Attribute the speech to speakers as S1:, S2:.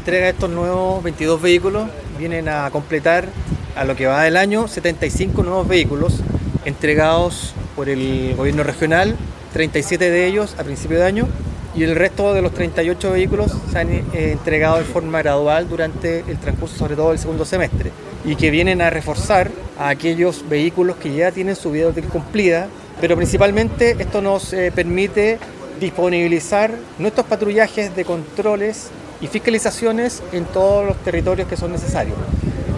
S1: entrega de estos nuevos 22 vehículos vienen a completar a lo que va del año 75 nuevos vehículos entregados por el gobierno regional, 37 de ellos a principio de año, y el resto de los 38 vehículos se han entregado de forma gradual durante el transcurso, sobre todo del segundo semestre, y que vienen a reforzar a aquellos vehículos que ya tienen su vida útil cumplida, pero principalmente esto nos permite disponibilizar nuestros patrullajes de controles y fiscalizaciones en todos los territorios que son necesarios.